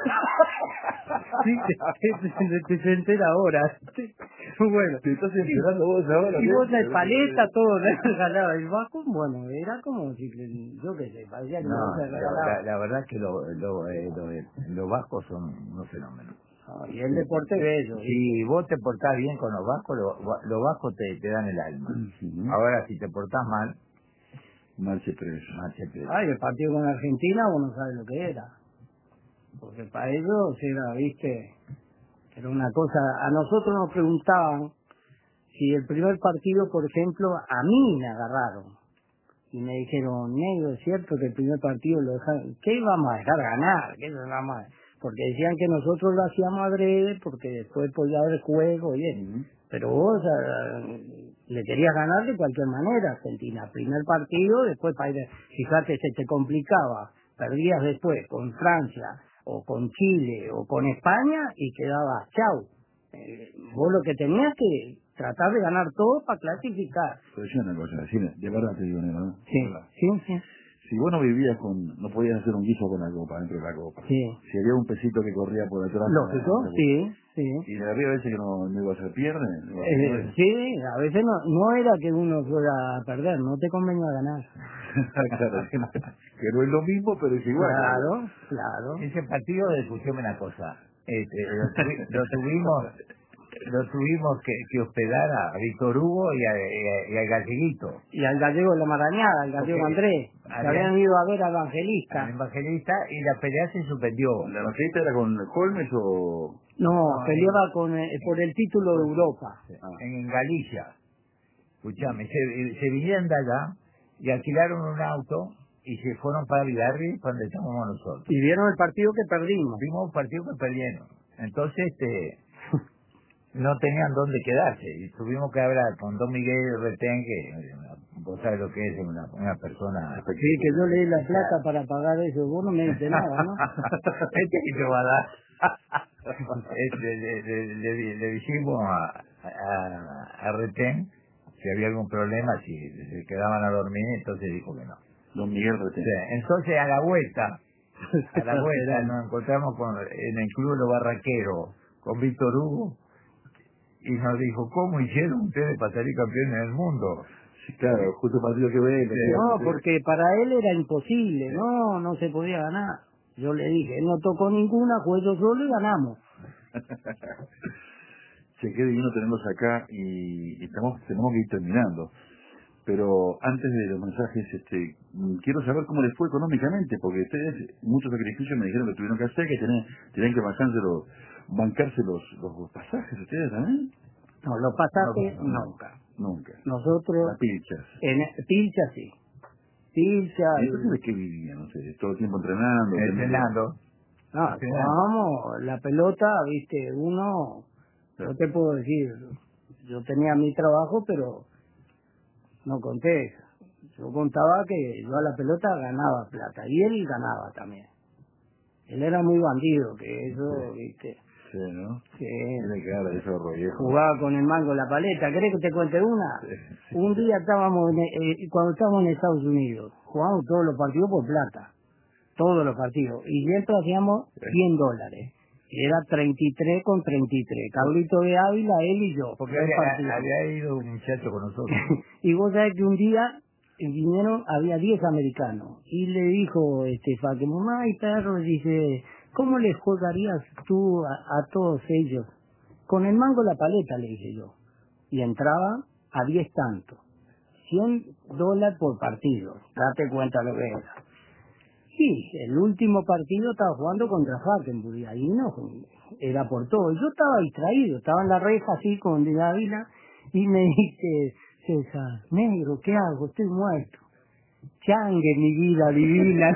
sí, te, te, te entera ahora. Bueno, te estás enterando vos ahora. Y vos la paleta, todo le regalaba. El vasco, bueno, era como si, yo qué sé, parecía que no, no se regalaba. La, la verdad es que lo, lo, eh, lo, eh, los vascos son unos fenómenos. Oh, y el deporte de ellos. Si vos te portás bien con los vascos, los, los vascos te, te dan el alma. Uh-huh. Ahora, si te portás mal, marche preso. Marche preso. Ay, el partido con Argentina, vos no sabes lo que era. Porque para ellos era, viste, era una cosa... A nosotros nos preguntaban si el primer partido, por ejemplo, a mí me agarraron. Y me dijeron, negro, es cierto que el primer partido lo dejaron... ¿Qué íbamos a dejar ganar? ¿Qué íbamos a... Porque decían que nosotros lo hacíamos adrede, porque después podía haber juego y eso. Uh-huh. Pero vos uh, le querías ganar de cualquier manera, Argentina. Primer partido, después, fíjate, se te complicaba. Perdías después con Francia, o con Chile, o con España, y quedabas chau. Eh, vos lo que tenías que tratar de ganar todo para clasificar. Pero yo una cosa, sí, de verdad te digo, ¿no? Sí, sí, sí. Si vos no vivías con, no podías hacer un guiso con la copa, dentro de la copa. Sí. Si había un pesito que corría por atrás. Lógico, la, sí, sí. Y de arriba a veces que no, no iba a ser pierde. No eh, sí, a veces no, no era que uno fuera a perder, no te convenía ganar. Claro, que no es lo mismo, pero es igual. Claro, ¿no? claro. Ese partido, escuchame una cosa, este, lo, tuvi, lo tuvimos, lo tuvimos que, que hospedar a Víctor Hugo y, a, y, a, y al galleguito. Y al gallego de la Marañada, al gallego Porque Andrés, que había- habían ido a ver al evangelista. Al evangelista, y la pelea se suspendió. ¿La evangelista era con Holmes o...? No, No, peleaba con, eh, por el título de Europa. Ah. En Galicia. Escuchame, se, se vinieron de allá y alquilaron un auto y se fueron para Villarri, donde estábamos nosotros. Y vieron el partido que perdimos. Vimos un partido que perdieron. Entonces, este, no tenían dónde quedarse y tuvimos que hablar con Don Miguel Retén, que vos sabés lo que es una, una persona. Sí, que yo le di la plata para pagar eso. Vos no me dices nada, ¿no? Este que te va a dar. Este, le, le, le, le dijimos a, a, a Retén si había algún problema, si se quedaban a dormir, entonces dijo que no. Don Miguel Retén. Sí, entonces a la vuelta, a la vuelta nos encontramos con, en el Club de los Barraqueros con Víctor Hugo y nos dijo, ¿cómo hicieron ustedes para salir campeones del mundo? Sí, claro, justo el partido que ve. No, porque para él era imposible, no, no se podía ganar. Yo le dije, él no tocó ninguna, jugué yo solo y ganamos. Che, qué divino tenerlos acá y, y estamos, tenemos que ir terminando. Pero antes de los mensajes, este, quiero saber cómo les fue económicamente, porque ustedes, muchos sacrificios me dijeron que tuvieron que hacer, que tenían, tenían que bajarse los, bancarse los, los pasajes, ¿ustedes también? No, los pasajes No, no, nunca. Nunca. Nosotros, Las pilchas. en pilcha sí. Pilcha. ¿Y entonces de qué vivían ustedes? ¿Todo el tiempo entrenando? Entrenando. No, vamos, la pelota, viste, uno, yo te puedo decir, yo tenía mi trabajo, pero no conté eso. Yo contaba que yo a la pelota ganaba plata, y él ganaba también. Él era muy bandido, que eso, viste. Sí, ¿no? Sí. Tiene cara de zorro viejo. Jugaba con el mango en la paleta. ¿Querés que te cuente una? Sí, sí. Un día estábamos, en, eh, cuando estábamos en Estados Unidos, jugamos todos los partidos por plata. Todos los partidos. Y siempre hacíamos cien dólares. Era treinta y tres con treinta y tres. Cabrito de Ávila, él y yo. Porque Tres había, partidos. había ido un muchacho con nosotros. Y vos sabés que un día eh, vinieron, había diez americanos. Y le dijo este Faque, mamá y perro, dice, ¿cómo les jugarías tú a, a todos ellos? Con el mango la paleta, le dije yo. Y entraba a diez tantos. cien dólares por partido. Date cuenta lo que era. Sí, el último partido estaba jugando contra Falkenburg, y ahí no, era por todo. Yo estaba distraído, estaba en la reja así con de Ávila, y me dice, César, negro, ¿qué hago? Estoy muerto. Changue, mi vida divina.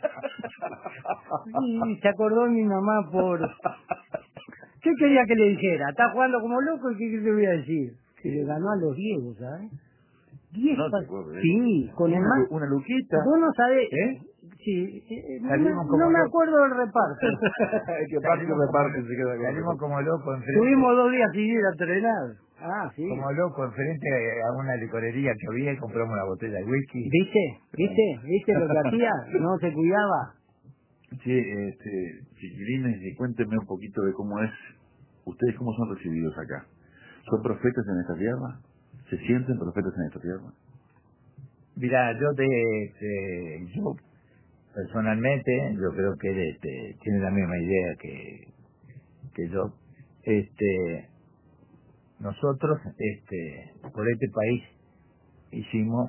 Y se acordó mi mamá por... ¿Qué quería que le dijera? Está jugando como loco, ¿y qué te voy a decir? Que le ganó a los griegos, ¿sabes? Diez No te pa- acuerdo, ¿eh? Sí, con el Una, man... una luquita. Vos no sabés... ¿Eh? Sí, eh, no, me, Salimos como no me locos. acuerdo del reparto. que parte reparte se queda con Salimos como locos enfrente. Tuvimos dos días sin ir a entrenar. Ah, sí. Como locos enfrente a una licorería que había y compramos una botella de whisky. ¿Viste? ¿Viste? ¿Viste lo que hacía? No se cuidaba. Sí, este, chiquilines, y cuéntenme un poquito de cómo es, ustedes cómo son recibidos acá. ¿Son profetas en esta tierra? ¿Se sienten profetas en esta tierra? Mira, yo te, te- yo personalmente, yo creo que él este, tiene la misma idea que, que yo. Este, nosotros, este, por este país hicimos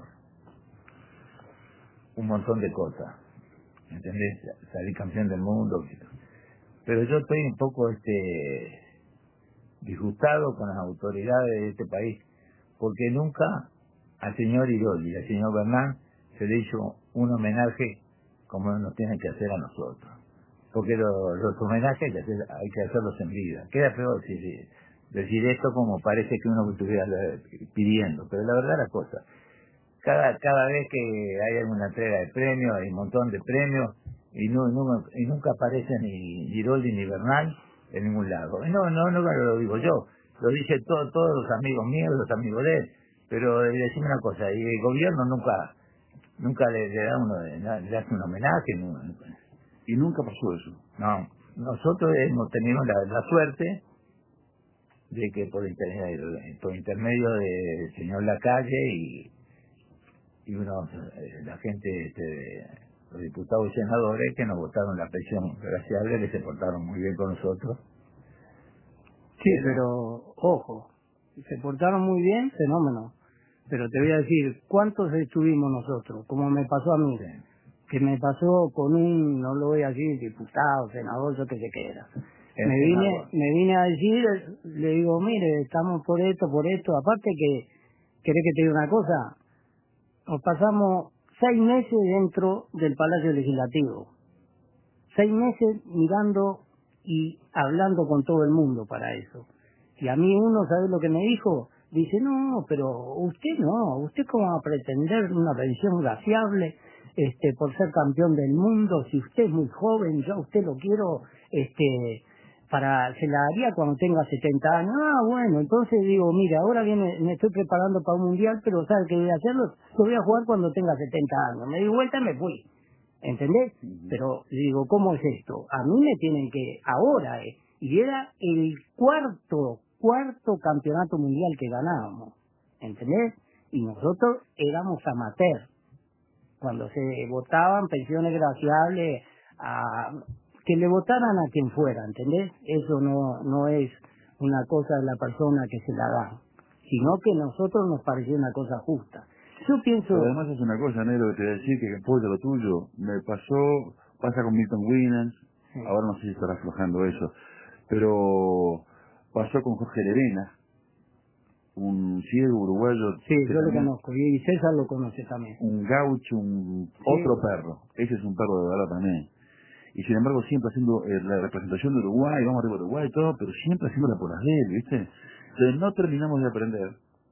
un montón de cosas, ¿entendés? Salí campeón del mundo, pero yo estoy un poco, este, disgustado con las autoridades de este país, porque nunca al señor Iroli y al señor Bernal se le hizo un homenaje como nos tienen que hacer a nosotros. Porque lo- los homenajes hay que, hacer, hay que hacerlos en vida. Queda peor si, si- decir esto como parece que uno estuviera eh, pidiendo, pero la verdad la cosa, cada cada vez que hay alguna entrega de premios, hay un montón de premios, y, no, no- y nunca aparece ni Giroldi ni Bernal en ningún lado. Y no, no, no lo digo yo, lo dicen todo, todos los amigos míos, los amigos de él, pero eh, decime una cosa, y el gobierno nunca nunca le, le da uno, le hace un homenaje, no, Y nunca pasó eso. no. Nosotros hemos tenido la, la suerte de que por intermedio, por intermedio del señor Lacalle y, y unos, eh, la gente, este, los diputados y senadores que nos votaron la pensión graciable, que se portaron muy bien con nosotros. Sí, pero ojo, se portaron muy bien, fenómeno. Pero te voy a decir, ¿cuántos estuvimos nosotros? Como me pasó a mí, que me pasó con un, no lo voy a decir, diputado, senador, yo que sé qué era. Me vine, me vine a decir, le digo, mire, estamos por esto, por esto. Aparte que, ¿querés que te diga una cosa? Nos pasamos seis meses dentro del Palacio Legislativo. Seis meses mirando y hablando con todo el mundo para eso. Y a mí uno, ¿sabe lo que me dijo? Dice, no, pero usted no, usted cómo va a pretender una pensión gaseable este, por ser campeón del mundo, si usted es muy joven, yo a usted lo quiero, este, para, se la daría cuando tenga setenta años. Ah, bueno, entonces digo, mira, ahora viene, me estoy preparando para un mundial, pero ¿sabe qué voy a hacerlo? Lo voy a jugar cuando tenga setenta años. Me di vuelta y me fui. ¿Entendés? Uh-huh. Pero digo, ¿cómo es esto? A mí me tienen que, ahora, eh, y era el cuarto, cuarto campeonato mundial que ganábamos, ¿entendés? Y nosotros éramos amateur. Cuando se votaban pensiones graciables, a, que le votaran a quien fuera, ¿entendés? Eso no, no es una cosa de la persona que se la da, sino que a nosotros nos pareció una cosa justa. Yo pienso... Pero además es una cosa, Negro, que te voy a decir que apoyo lo tuyo. Me pasó, pasa con Milton Winans, sí. Ahora no sé si estará aflojando eso, pero pasó con Jorge Lerena, un ciego uruguayo. Sí, yo lo conozco, y César lo conoce también. Un gaucho, un sí. Otro perro, ese es un perro de verdad también. Y sin embargo siempre haciendo eh, la representación de Uruguay, vamos arriba de Uruguay y todo, pero siempre haciéndola por las de él, ¿viste? Entonces no terminamos de aprender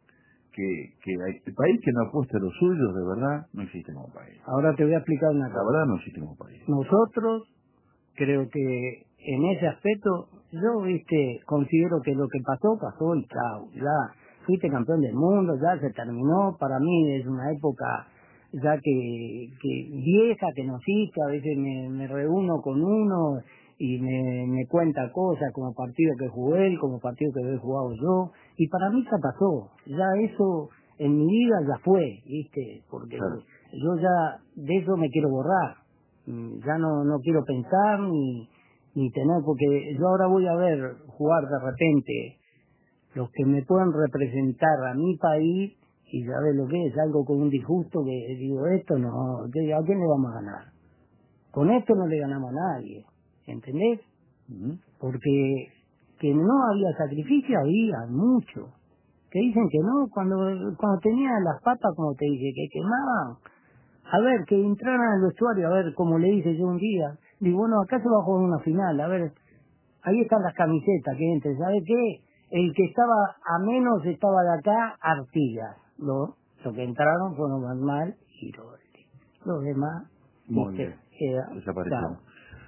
que, que hay, el país que no apuesta a los suyos, de verdad, no existe como país. Ahora te voy a explicar una cosa. La verdad no existe como país. Nosotros, creo que en ese aspecto, yo, viste, considero que lo que pasó, pasó y chao. Ya fuiste campeón del mundo, ya se terminó. Para mí es una época ya que, que vieja, que no existe. A veces me, me reúno con uno y me, me cuenta cosas como partido que jugué él, como partido que he jugado yo, y para mí ya pasó, ya eso en mi vida ya fue, ¿viste? Porque claro. Yo ya de eso me quiero borrar, ya no, no quiero pensar ni, ni tener, porque yo ahora voy a ver jugar de repente los que me puedan representar a mi país, y ya ves lo que es, algo con un disgusto que digo, esto no, ¿a quién le vamos a ganar? Con esto no le ganamos a nadie. ¿Entendés? Uh-huh. Porque que no había sacrificio, había mucho. Que dicen que no, cuando cuando tenían las patas, como te dije, que quemaban. A ver, que entraran al vestuario, a ver, como le dije yo un día. Digo, bueno, acá se va a jugar una final, a ver, ahí están las camisetas, que entre, ¿sabe qué? El que estaba a menos estaba de acá, Artigas. Los, los que entraron fueron Manuel y Giroldi. Los demás, muy bien, era, desaparecieron.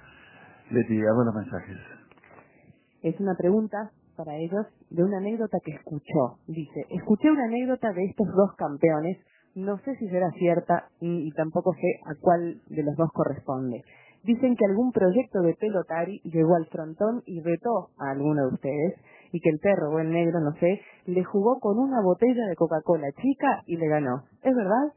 Leti, hago los mensajes. Es una pregunta para ellos de una anécdota que escuchó. Dice, escuché una anécdota de estos dos campeones, no sé si será cierta y, y tampoco sé a cuál de los dos corresponde. Dicen que algún proyecto de pelotari llegó al frontón y retó a alguno de ustedes y que el perro o el negro, no sé, le jugó con una botella de Coca-Cola chica y le ganó. ¿Es verdad?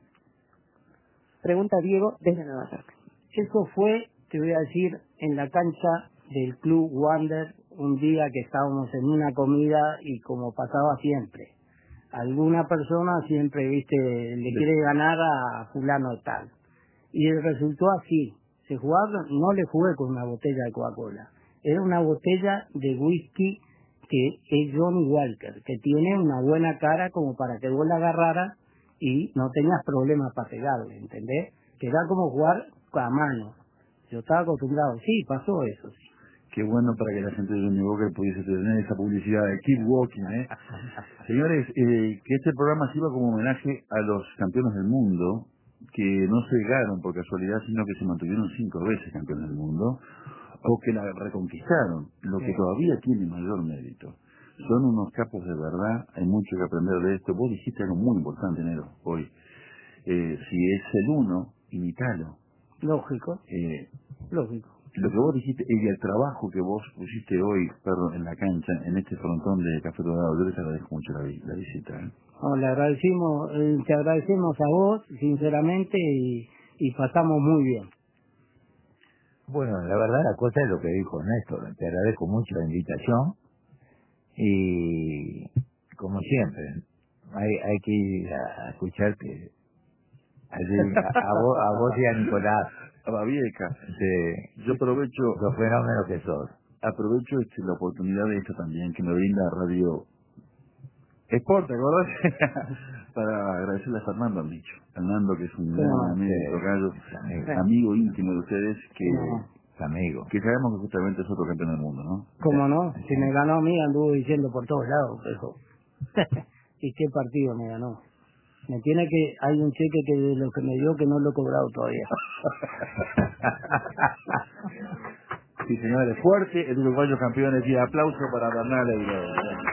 Pregunta Diego desde Nueva York. Eso fue, te voy a decir, en la cancha del Club Wander, un día que estábamos en una comida y como pasaba siempre, alguna persona siempre, viste, le quiere ganar a fulano tal. Y resultó así, se jugaba, no le jugué con una botella de Coca-Cola, era una botella de whisky que es Johnny Walker, que tiene una buena cara como para que vos la agarraras y no tenías problemas para pegarle, ¿entendés? Que era como jugar a mano. Yo estaba acostumbrado, sí, pasó eso, sí. Qué bueno para que la gente de Johnny Walker pudiese tener esa publicidad de Keep Walking, ¿eh? Señores, eh, que este programa sirva como homenaje a los campeones del mundo, que no se llegaron por casualidad, sino que se mantuvieron cinco veces campeones del mundo, o que la reconquistaron, lo que todavía tiene mayor mérito. Son unos capos de verdad, hay mucho que aprender de esto. Vos dijiste algo muy importante, Nero, hoy. Eh, si es el uno, imitalo. Lógico, eh, lógico. Lo que vos dijiste y el trabajo que vos pusiste hoy, perro, en la cancha, en este frontón de Café Dorado, yo les agradezco mucho la, la visita. ¿eh? No, le agradecimos, eh, te agradecemos a vos, sinceramente, y, y pasamos muy bien. Bueno, la verdad la cosa es lo que dijo Néstor, te agradezco mucho la invitación Y como siempre, hay, hay que ir a escucharte allí, a, a, vos, a vos y a Nicolás. A la vieja. Sí. Yo aprovecho, los fenómenos que sos. Aprovecho este, la oportunidad de esta también que me brinda Radio Sport, ¿te acordás? Para agradecerle a Fernando Arnicho. Fernando, que es un gran no, amigo, sí, tocayo, amigo, amigo íntimo de ustedes, que, no, amigo. que sabemos que justamente es otro campeón del mundo, ¿no? ¿Cómo no? Si me ganó a mí, anduvo diciendo por todos lados, pero... ¿Y qué partido me ganó? Me tiene que... Hay un cheque que de lo que me dio que no lo he cobrado todavía. Sí, señores, fuerte, el uruguayo campeón, y aplauso para Bernal.